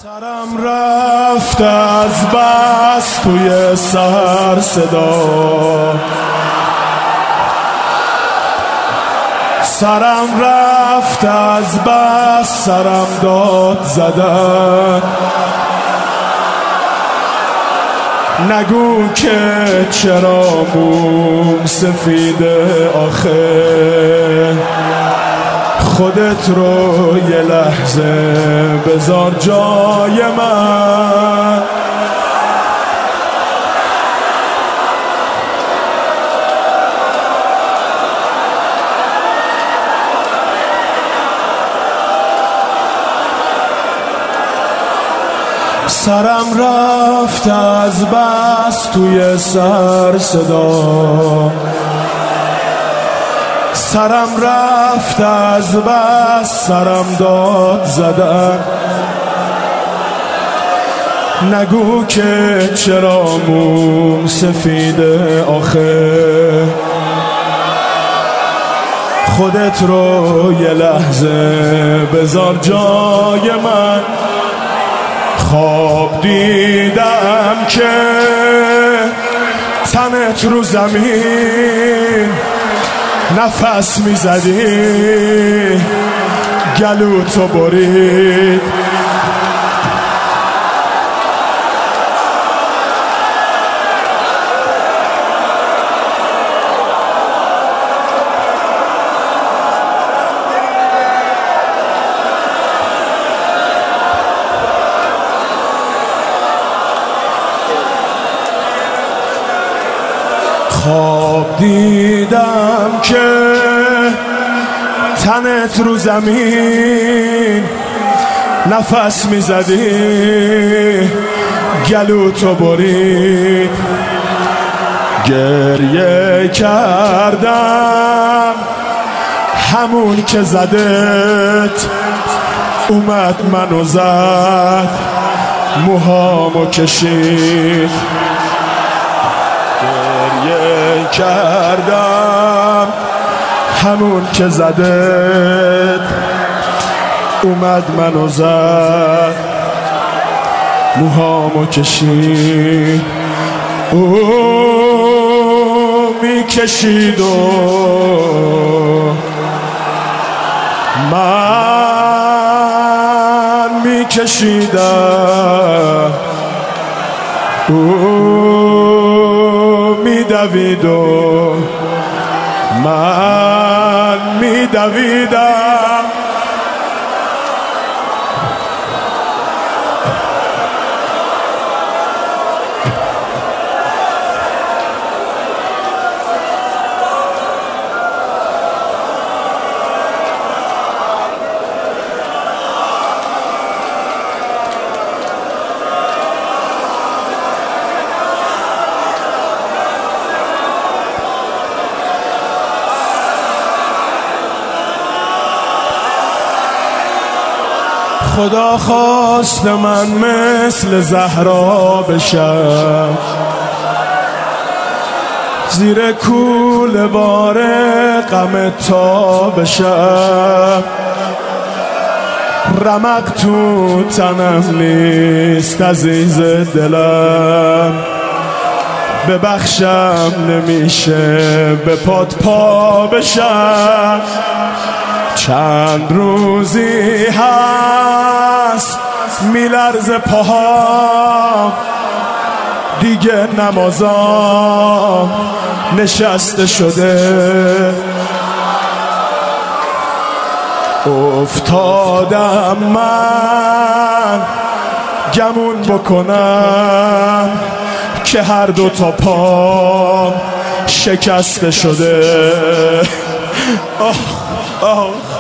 سرم رفت از بس توی سر صدا، سرم رفت از بس سرم داد زدن. نگو که چرا موم سفیده آخه، خودت رو یه لحظه بذار جای من. سرم رفت از بس توی سر صدا، سرم رفت از بس سرم داد زدن. نگو که چرا موم سفیده آخه، خودت رو یه لحظه بذار جای من. خواب دیدم که تنت رو زمین نفس میزدی، گلو تو برید. خواب دیدم که تنت رو زمین نفس میزدی، گلو تو برید. گریه کردم همون که زدت، اومد منو زد موهامو کشید. گریه کردم همون که زدت، اومد منو زد موهامو کشید. او میکشید و من میکشیدم، میدوید و من میدویدم. خدا خواست من مثل زهرا بشم، زیر کوله بار غم تا بشم. رمق تو تنم نیست عزیز دلم، ببخشم نمیشه به پات پا بشم. چند روزی هست میلرزه پاهام، دیگه نمازام نشسته شده. افتادم من گمون بکنم که هر دو تا پام شکسته شده. آه